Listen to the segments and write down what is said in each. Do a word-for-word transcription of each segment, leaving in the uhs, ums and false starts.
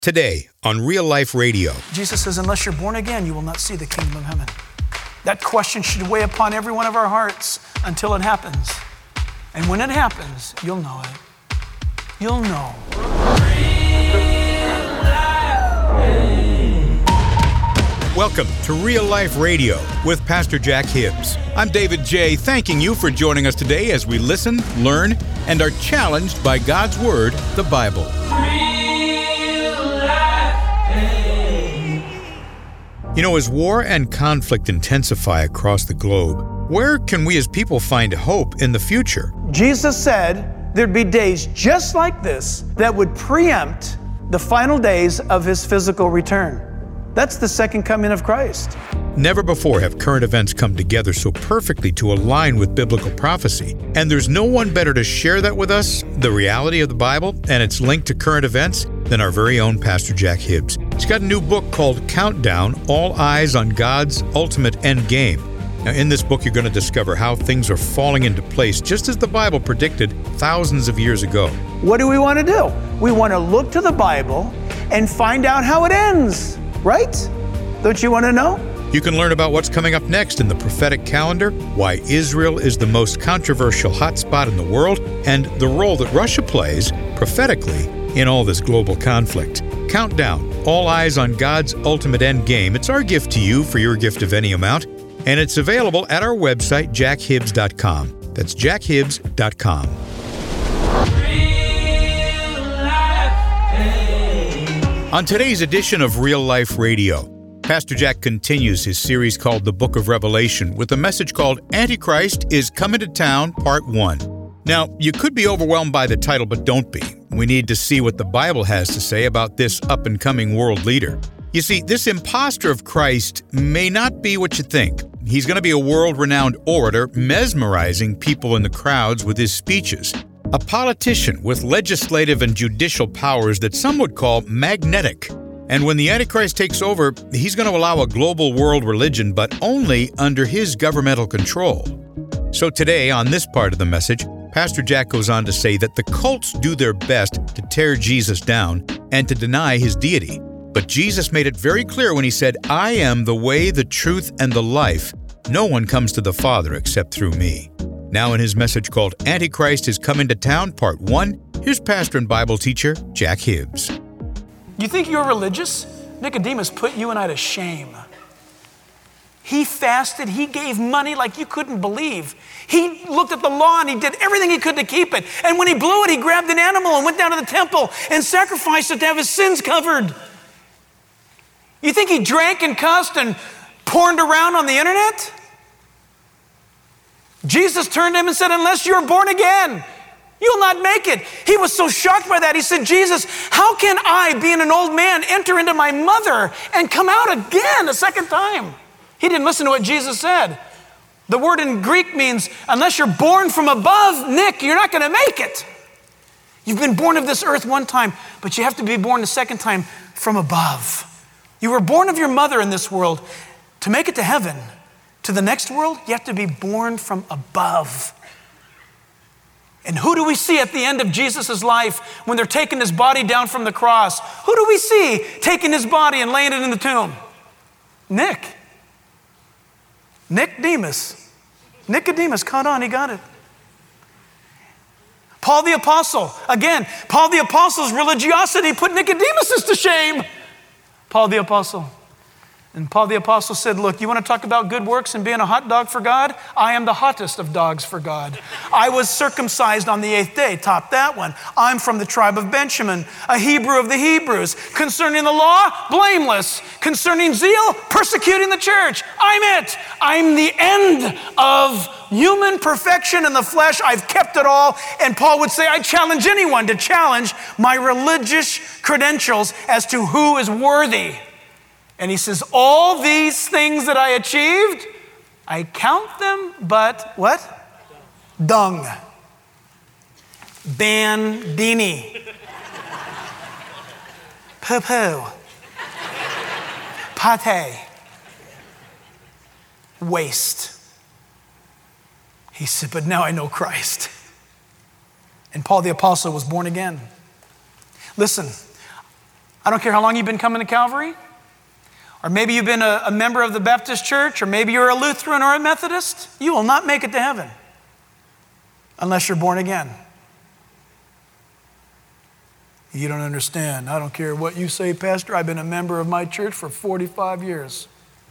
Today on Real Life Radio. Jesus says, unless you're born again, you will not see the kingdom of heaven. That question should weigh upon every one of our hearts until it happens. And when it happens, you'll know it. You'll know. Welcome to Real Life Radio with Pastor Jack Hibbs. I'm David J., thanking you for joining us today as we listen, learn, and are challenged by God's Word, the Bible. You know, as war and conflict intensify across the globe, where can we as people find hope in the future? Jesus said there'd be days just like this that would preempt the final days of his physical return. That's the second coming of Christ. Never before have current events come together so perfectly to align with biblical prophecy. And there's no one better to share that with us, the reality of the Bible and its link to current events, than our very own Pastor Jack Hibbs. He's got a new book called Countdown, All Eyes on God's Ultimate End Game. Now, in this book, you're going to discover how things are falling into place, just as the Bible predicted thousands of years ago. What do we want to do? We want to look to the Bible and find out how it ends, right? Don't you want to know? You can learn about what's coming up next in the prophetic calendar, why Israel is the most controversial hotspot in the world, and the role that Russia plays prophetically in all this global conflict. Countdown, All Eyes on God's Ultimate End Game. It's our gift to you for your gift of any amount, and it's available at our website, jack hibbs dot com. That's jack hibbs dot com. On today's edition of Real Life Radio, Pastor Jack continues his series called The Book of Revelation with a message called Antichrist is Coming to Town, Part one. Now, you could be overwhelmed by the title, but don't be. We need to see what the Bible has to say about this up-and-coming world leader. You see, this impostor of Christ may not be what you think. He's going to be a world-renowned orator, mesmerizing people in the crowds with his speeches. A politician with legislative and judicial powers that some would call magnetic. And when the Antichrist takes over, he's going to allow a global world religion, but only under his governmental control. So today, on this part of the message, Pastor Jack goes on to say that the cults do their best to tear Jesus down and to deny his deity. But Jesus made it very clear when he said, I am the way, the truth, and the life. No one comes to the Father except through me. Now in his message called Antichrist is Coming to Town, Part one, here's pastor and Bible teacher Jack Hibbs. You think you're religious? Nicodemus put you and I to shame. He fasted, he gave money like you couldn't believe. He looked at the law and he did everything he could to keep it. And when he blew it, he grabbed an animal and went down to the temple and sacrificed it to have his sins covered. You think he drank and cussed and porned around on the internet? Jesus turned to him and said, unless you're born again, you'll not make it. He was so shocked by that. He said, Jesus, how can I, being an old man, enter into my mother and come out again a second time? He didn't listen to what Jesus said. The word in Greek means, unless you're born from above, Nick, you're not going to make it. You've been born of this earth one time, but you have to be born the second time from above. You were born of your mother in this world. To make it to heaven, to the next world, you have to be born from above. And who do we see at the end of Jesus' life when they're taking his body down from the cross? Who do we see taking his body and laying it in the tomb? Nick. Nicodemus. Nicodemus caught on, he got it. Paul the Apostle. Again, Paul the Apostle's religiosity put Nicodemus to shame. Paul the Apostle. And Paul the Apostle said, look, you want to talk about good works and being a hot dog for God? I am the hottest of dogs for God. I was circumcised on the eighth day. Top that one. I'm from the tribe of Benjamin, a Hebrew of the Hebrews. Concerning the law, blameless. Concerning zeal, persecuting the church. I'm it. I'm the end of human perfection in the flesh. I've kept it all. And Paul would say, I challenge anyone to challenge my religious credentials as to who is worthy. And he says, all these things that I achieved, I count them, but what? Dung. Bandini. Poo-poo. Pate. Waste. He said, but now I know Christ. And Paul the Apostle was born again. Listen, I don't care how long you've been coming to Calvary, or maybe you've been a, a member of the Baptist church, or maybe you're a Lutheran or a Methodist, you will not make it to heaven unless you're born again. You don't understand. I don't care what you say, Pastor. I've been a member of my church for forty-five years.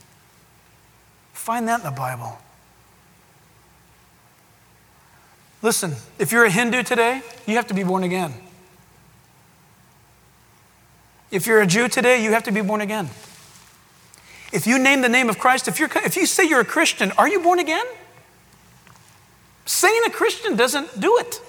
Find that in the Bible. Listen, if you're a Hindu today, you have to be born again. If you're a Jew today, you have to be born again. If you name the name of Christ, if, you're, if you say you're a Christian, are you born again? Saying a Christian doesn't do it.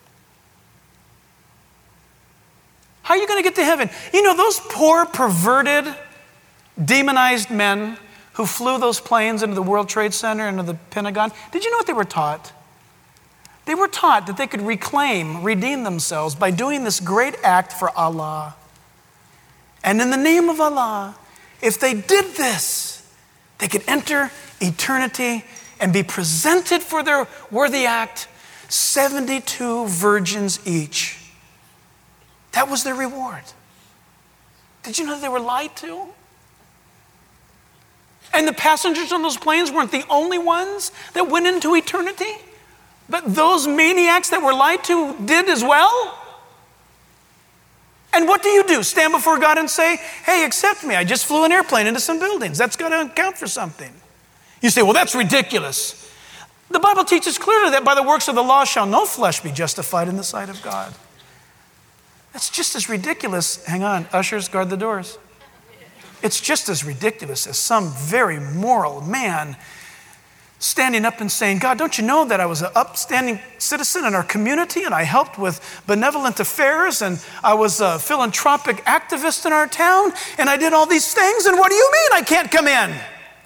How are you going to get to heaven? You know, those poor, perverted, demonized men who flew those planes into the World Trade Center, into the Pentagon, did you know what they were taught? They were taught that they could reclaim, redeem themselves by doing this great act for Allah. And in the name of Allah, if they did this, they could enter eternity and be presented for their worthy act, seventy-two virgins each. That was their reward. Did you know they were lied to? And the passengers on those planes weren't the only ones that went into eternity, but those maniacs that were lied to did as well. And what do you do? Stand before God and say, hey, accept me. I just flew an airplane into some buildings. That's got to count for something. You say, well, that's ridiculous. The Bible teaches clearly that by the works of the law shall no flesh be justified in the sight of God. That's just as ridiculous. Hang on, ushers, guard the doors. It's just as ridiculous as some very moral man standing up and saying, God, don't you know that I was an upstanding citizen in our community and I helped with benevolent affairs and I was a philanthropic activist in our town and I did all these things, and what do you mean I can't come in?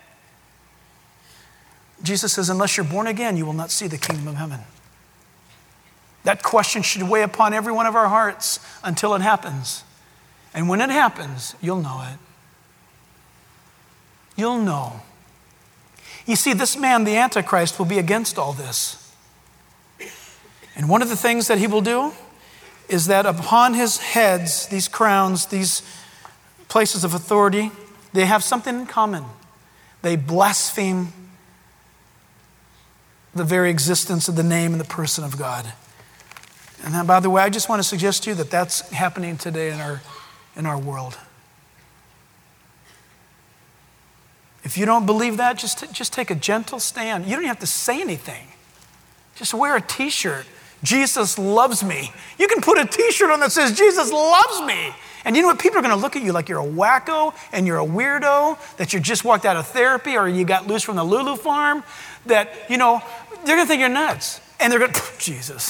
Jesus says, unless you're born again, you will not see the kingdom of heaven. That question should weigh upon every one of our hearts until it happens. And when it happens, you'll know it. You'll know. You see, this man, the Antichrist, will be against all this. And one of the things that he will do is that upon his heads, these crowns, these places of authority, they have something in common. They blaspheme the very existence of the name and the person of God. And then, by the way, I just want to suggest to you that that's happening today in our, in our world. If you don't believe that, just, just take a gentle stand. You don't even have to say anything. Just wear a t-shirt. Jesus loves me. You can put a t-shirt on that says, Jesus loves me. And you know what? People are going to look at you like you're a wacko and you're a weirdo, that you just walked out of therapy or you got loose from the Lulu farm, that, you know, they're going to think you're nuts. And they're going to, Jesus.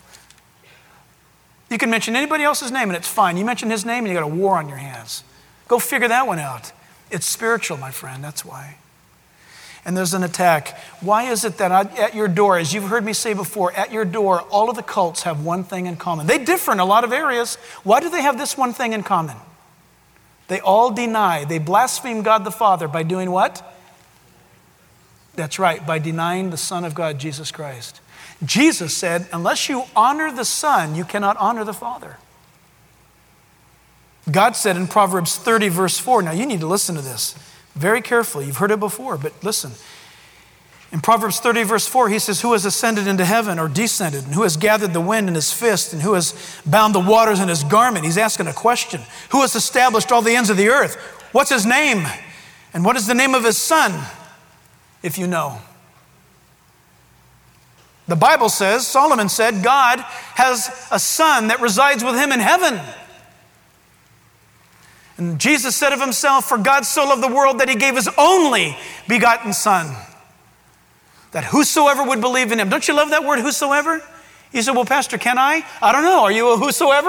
You can mention anybody else's name and it's fine. You mention his name and you got a war on your hands. Go figure that one out. It's spiritual, my friend, that's why. And there's an attack. Why is it that at your door, as you've heard me say before, at your door, all of the cults have one thing in common. They differ in a lot of areas. Why do they have this one thing in common? They all deny, they blaspheme God the Father by doing what? That's right, by denying the Son of God, Jesus Christ. Jesus said, unless you honor the Son, you cannot honor the Father. God said in Proverbs thirty, verse four, now you need to listen to this very carefully. You've heard it before, but listen. In Proverbs thirty, verse four, he says, who has ascended into heaven or descended, and who has gathered the wind in his fist, and who has bound the waters in his garment? He's asking a question. Who has established all the ends of the earth? What's his name? And what is the name of his son, if you know? The Bible says, Solomon said, God has a son that resides with him in heaven. And Jesus said of himself, for God so loved the world that he gave his only begotten son, that whosoever would believe in him. Don't you love that word, whosoever? You said, well, Pastor, can I? I don't know. Are you a whosoever?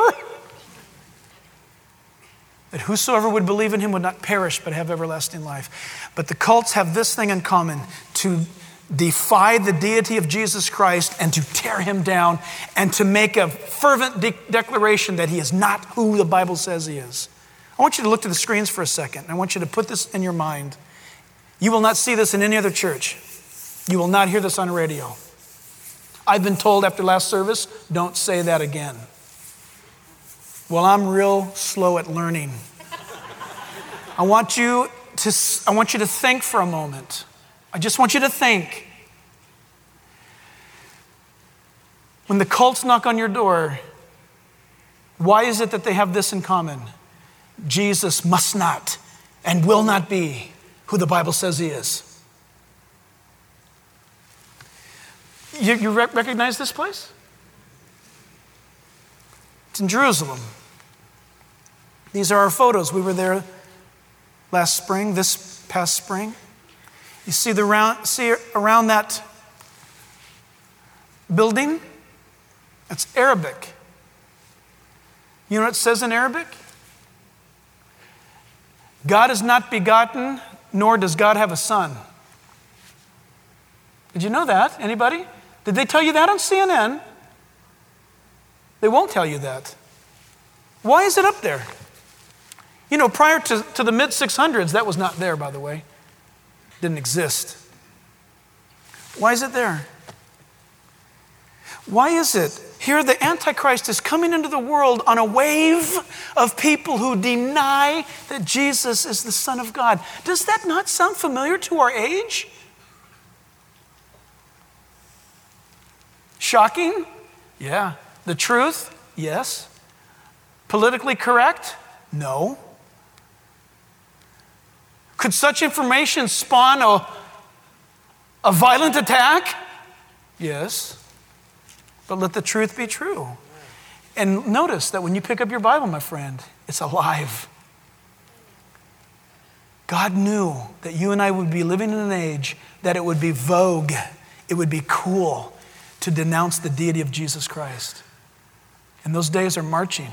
That whosoever would believe in him would not perish, but have everlasting life. But the cults have this thing in common, to defy the deity of Jesus Christ and to tear him down and to make a fervent de- declaration that he is not who the Bible says he is. I want you to look to the screens for a second. I want you to put this in your mind. You will not see this in any other church. You will not hear this on radio. I've been told after last service, don't say that again. Well, I'm real slow at learning. I want you to, I want you to think for a moment. I just want you to think. When the cults knock on your door, why is it that they have this in common? Jesus must not and will not be who the Bible says he is. You, you re- recognize this place? It's in Jerusalem. These are our photos. We were there last spring, this past spring. You see the round, see around that building? That's Arabic. You know what it says in Arabic? God is not begotten, nor does God have a son. Did you know that? Anybody? Did they tell you that on C N N? They won't tell you that. Why is it up there? You know, prior to, to the mid six hundreds, that was not there, by the way. Didn't exist. Why is it there? Why is it? Here the Antichrist is coming into the world on a wave of people who deny that Jesus is the Son of God. Does that not sound familiar to our age? Shocking? Yeah. The truth? Yes. Politically correct? No. Could such information spawn a, a violent attack? Yes. But let the truth be true. And notice that when you pick up your Bible, my friend, it's alive. God knew that you and I would be living in an age that it would be vogue, it would be cool to denounce the deity of Jesus Christ. And those days are marching.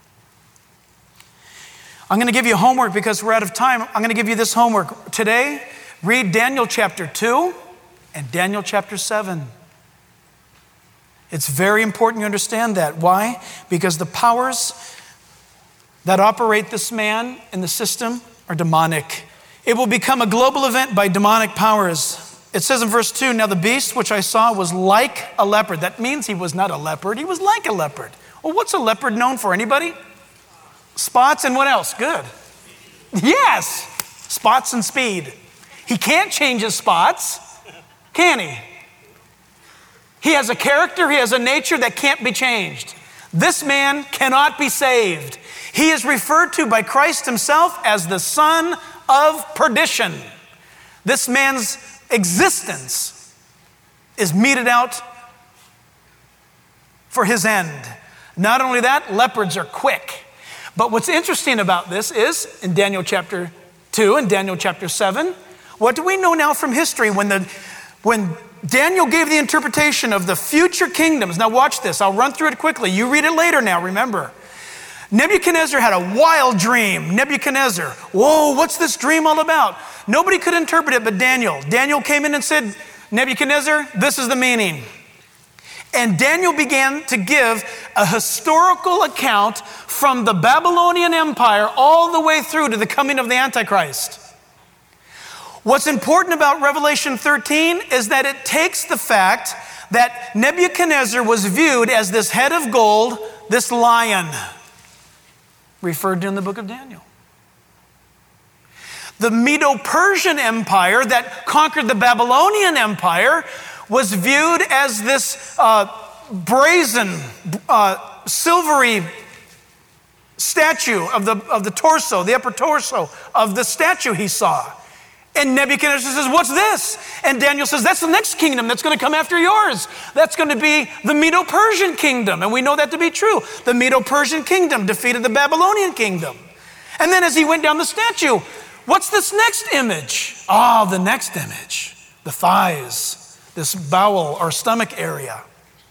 I'm going to give you homework because we're out of time. I'm going to give you this homework. Today, read Daniel chapter two and Daniel chapter seven. It's very important you understand that. Why? Because the powers that operate this man in the system are demonic. It will become a global event by demonic powers. It says in verse two, now the beast which I saw was like a leopard. That means he was not a leopard, he was like a leopard. Well, what's a leopard known for? Anybody? Spots and what else? Good. Yes, spots and speed. He can't change his spots, can he? He has a character, he has a nature that can't be changed. This man cannot be saved. He is referred to by Christ himself as the son of perdition. This man's existence is meted out for his end. Not only that, leopards are quick. But what's interesting about this is, in Daniel chapter two and Daniel chapter seven, what do we know now from history when the when Daniel gave the interpretation of the future kingdoms? Now watch this, I'll run through it quickly. You read it later now, remember. Nebuchadnezzar had a wild dream. Nebuchadnezzar, whoa, what's this dream all about? Nobody could interpret it but Daniel. Daniel came in and said, Nebuchadnezzar, this is the meaning. And Daniel began to give a historical account from the Babylonian Empire all the way through to the coming of the Antichrist. What's important about Revelation thirteen is that it takes the fact that Nebuchadnezzar was viewed as this head of gold, this lion, referred to in the book of Daniel. The Medo-Persian Empire that conquered the Babylonian Empire was viewed as this uh, brazen, uh, silvery statue of the, of the torso, the upper torso of the statue he saw. And Nebuchadnezzar says, what's this? And Daniel says, that's the next kingdom that's going to come after yours. That's going to be the Medo-Persian kingdom. And we know that to be true. The Medo-Persian kingdom defeated the Babylonian kingdom. And then as he went down the statue, what's this next image? Ah, oh, the next image, the thighs, this bowel or stomach area,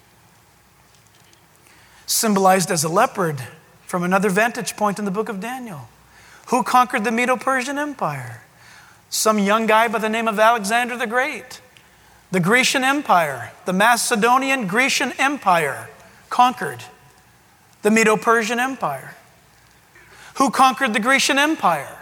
symbolized as a leopard from another vantage point in the book of Daniel. Who conquered the Medo-Persian Empire? Some young guy by the name of Alexander the Great. The Grecian Empire, the Macedonian Grecian Empire conquered the Medo-Persian Empire. Who conquered the Grecian Empire?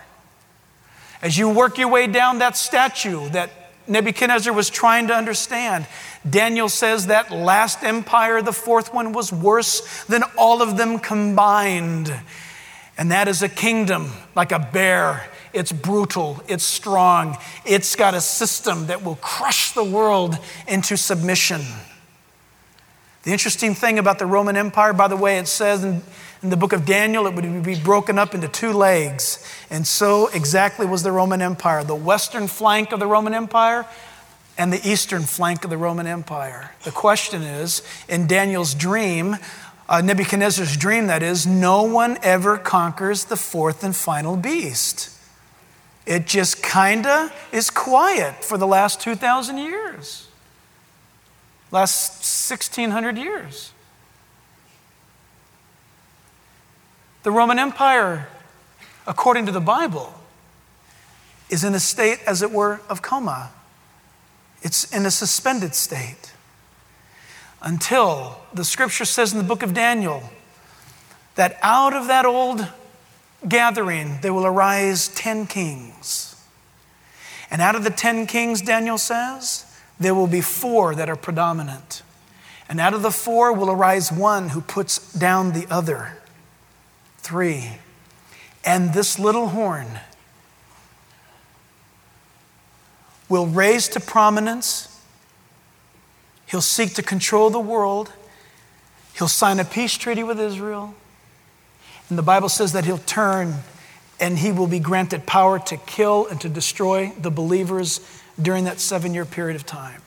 As you work your way down that statue that Nebuchadnezzar was trying to understand, Daniel says that last empire, the fourth one, was worse than all of them combined. And that is a kingdom like a bear. It's brutal, it's strong, it's got a system that will crush the world into submission. The interesting thing about the Roman Empire, by the way, it says in, in the book of Daniel, it would be broken up into two legs. And so exactly was the Roman Empire. The western flank of the Roman Empire and the eastern flank of the Roman Empire. The question is, in Daniel's dream, uh, Nebuchadnezzar's dream that is, no one ever conquers the fourth and final beast. It just kind of is quiet for the last two thousand years. Last sixteen hundred years. The Roman Empire, according to the Bible, is in a state, as it were, of coma. It's in a suspended state. Until the scripture says in the book of Daniel that out of that old gathering there will arise ten kings. And out of the ten kings, Daniel says, there will be four that are predominant. And out of the four will arise one who puts down the other. Three. And this little horn will raise to prominence. He'll seek to control the world. He'll sign a peace treaty with Israel. And the Bible says that he'll turn and he will be granted power to kill and to destroy the believers during that seven-year period of time.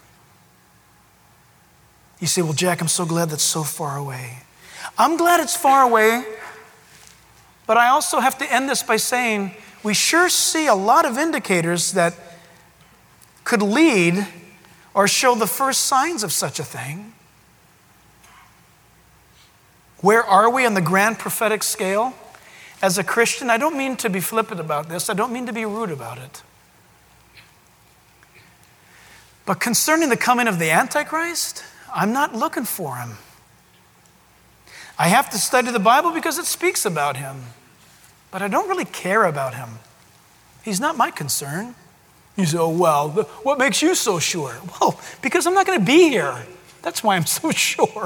You say, well, Jack, I'm so glad that's so far away. I'm glad it's far away, but I also have to end this by saying we sure see a lot of indicators that could lead or show the first signs of such a thing. Where are we on the grand prophetic scale? As a Christian, I don't mean to be flippant about this. I don't mean to be rude about it. But concerning the coming of the Antichrist, I'm not looking for him. I have to study the Bible because it speaks about him. But I don't really care about him. He's not my concern. You say, oh, well, what makes you so sure? Well, because I'm not going to be here. That's why I'm so sure.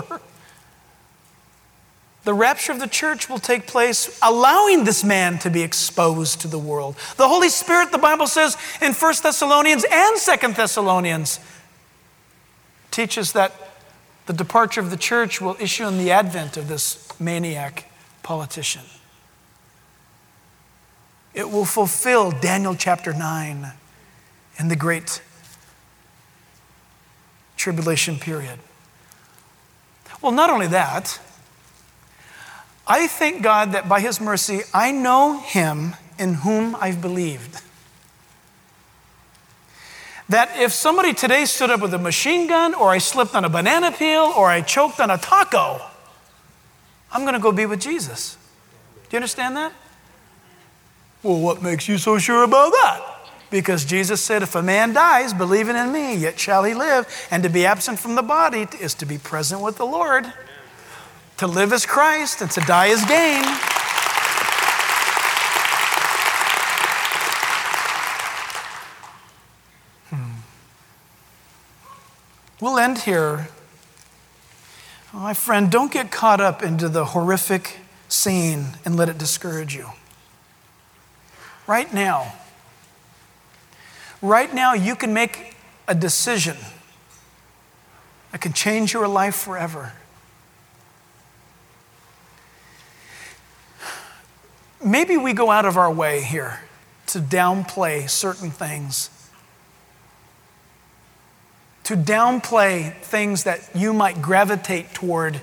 The rapture of the church will take place allowing this man to be exposed to the world. The Holy Spirit, the Bible says in First Thessalonians and Second Thessalonians, teaches that the departure of the church will issue in the advent of this maniac politician. It will fulfill Daniel chapter nine in the great tribulation period. Well, not only that, I thank God that by his mercy, I know him in whom I've believed. That if somebody today stood up with a machine gun, or I slipped on a banana peel, or I choked on a taco, I'm going to go be with Jesus. Do you understand that? Well, what makes you so sure about that? Because Jesus said, if a man dies believing in me, yet shall he live. And to be absent from the body is to be present with the Lord. To live is Christ and to die is gain. Hmm. We'll end here. Oh, my friend, don't get caught up into the horrific scene and let it discourage you. Right now, right now you can make a decision that can change your life forever. Maybe we go out of our way here to downplay certain things, to downplay things that you might gravitate toward,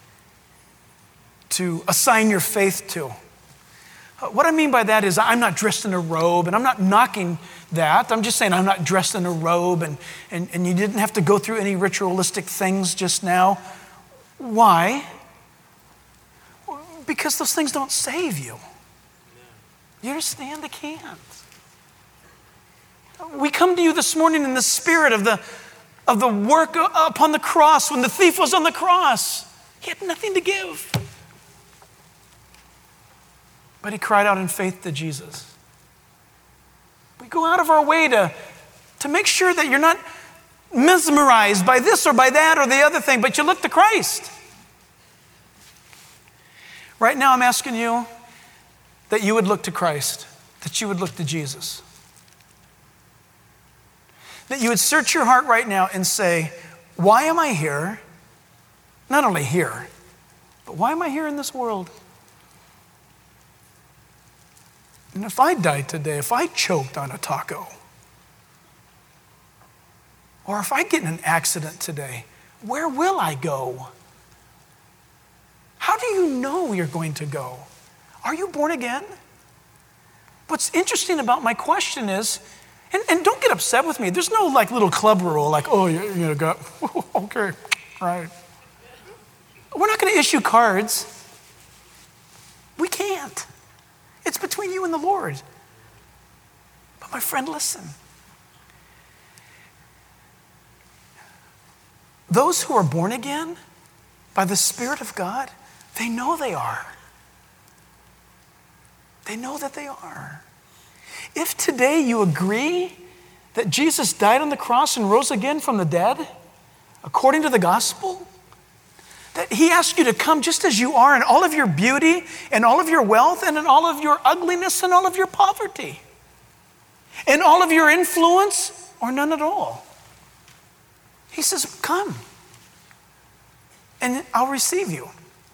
to assign your faith to. What I mean by that is I'm not dressed in a robe, and I'm not knocking that. I'm just saying I'm not dressed in a robe, and, and, and you didn't have to go through any ritualistic things just now. Why? Because those things don't save you. You understand? They can't. We come to you this morning in the spirit of the, of the work upon the cross. When the thief was on the cross, he had nothing to give. But he cried out in faith to Jesus. We go out of our way to, to make sure that you're not mesmerized by this or by that or the other thing, but you look to Christ. Right now I'm asking you that you would look to Christ, that you would look to Jesus. That you would search your heart right now and say, why am I here? Not only here, but why am I here in this world? And if I died today, if I choked on a taco, or if I get in an accident today, where will I go? How do you know you're going to go? Are you born again? What's interesting about my question is, and, and don't get upset with me, there's no like little club rule like, oh, you're gonna go, okay, right. We're not gonna issue cards. We can't. It's between you and the Lord. But my friend, listen. Those who are born again by the Spirit of God, they know they are. They know that they are. If today you agree that Jesus died on the cross and rose again from the dead, according to the gospel, that he asked you to come just as you are in all of your beauty and all of your wealth and in all of your ugliness and all of your poverty and all of your influence or none at all. He says, come and I'll receive you.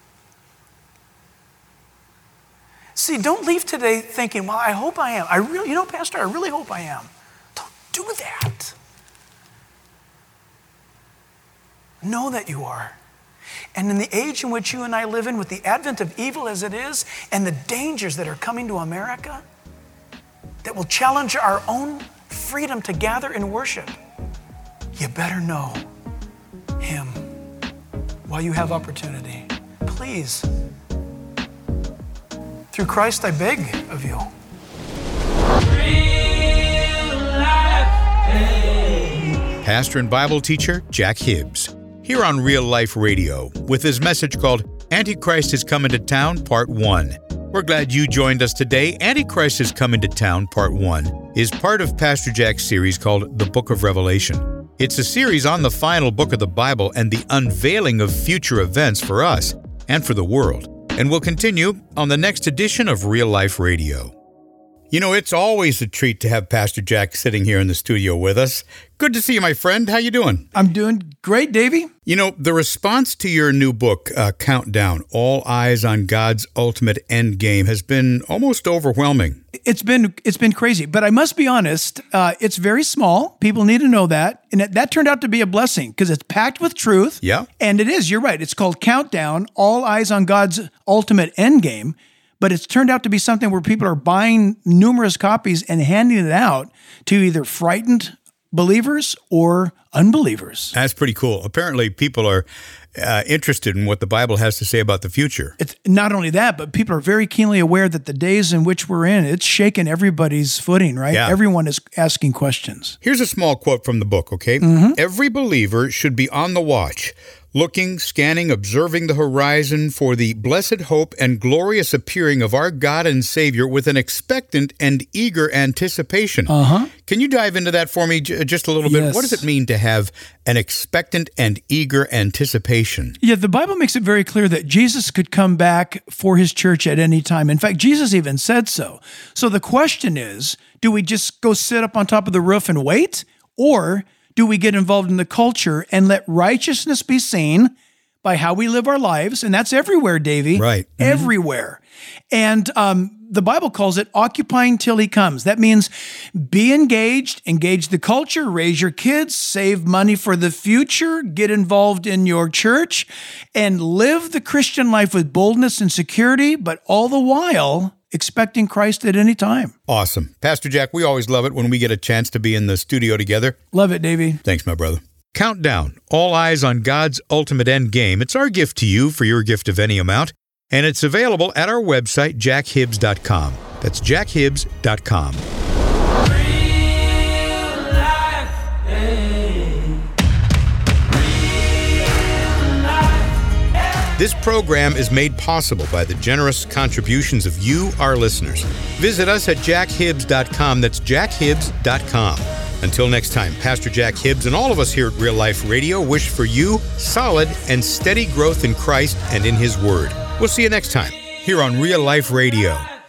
See, don't leave today thinking, well, I hope I am. I really, you know, Pastor, I really hope I am. Don't do that. Know that you are. And in the age in which you and I live in, with the advent of evil as it is, and the dangers that are coming to America, that will challenge our own freedom to gather and worship, you better know him while you have opportunity. Please. Through Christ, I beg of you. Pastor and Bible teacher Jack Hibbs, here on Real Life Radio, with his message called Antichrist is Coming to Town, Part one. We're glad you joined us today. Antichrist is Coming to Town, Part one, is part of Pastor Jack's series called The Book of Revelation. It's a series on the final book of the Bible and the unveiling of future events for us and for the world. And we'll continue on the next edition of Real Life Radio. You know, it's always a treat to have Pastor Jack sitting here in the studio with us. Good to see you, my friend. How you doing? I'm doing great, Davey. You know, the response to your new book, uh, Countdown, All Eyes on God's Ultimate End Game, has been almost overwhelming. It's been it's been crazy, but I must be honest, uh, it's very small. People need to know that. And that, that turned out to be a blessing because it's packed with truth. Yeah. And it is, you're right. It's called Countdown, All Eyes on God's Ultimate End Game. But it's turned out to be something where people are buying numerous copies and handing it out to either frightened believers or unbelievers. That's pretty cool. Apparently, people are uh, interested in what the Bible has to say about the future. It's not only that, but people are very keenly aware that the days in which we're in, it's shaken everybody's footing, right? Yeah. Everyone is asking questions. Here's a small quote from the book, okay? Mm-hmm. Every believer should be on the watch, looking, scanning, observing the horizon for the blessed hope and glorious appearing of our God and Savior with an expectant and eager anticipation. Uh-huh. Can you dive into that for me j- just a little bit? Yes. What does it mean to have an expectant and eager anticipation? Yeah, the Bible makes it very clear that Jesus could come back for his church at any time. In fact, Jesus even said so. So the question is, do we just go sit up on top of the roof and wait? Or do we get involved in the culture and let righteousness be seen by how we live our lives? And that's everywhere, Davey. Right. Mm-hmm. Everywhere. And um, the Bible calls it occupying till he comes. That means be engaged, engage the culture, raise your kids, save money for the future, get involved in your church, and live the Christian life with boldness and security, but all the while expecting Christ at any time. Awesome. Pastor Jack, we always love it when we get a chance to be in the studio together. Love it, Davey. Thanks, my brother. Countdown, All Eyes on God's Ultimate End Game. It's our gift to you for your gift of any amount, and it's available at our website, jack hibbs dot com. That's jack hibbs dot com. This program is made possible by the generous contributions of you, our listeners. Visit us at jack hibbs dot com. That's jack hibbs dot com. Until next time, Pastor Jack Hibbs and all of us here at Real Life Radio wish for you solid and steady growth in Christ and in His Word. We'll see you next time here on Real Life Radio.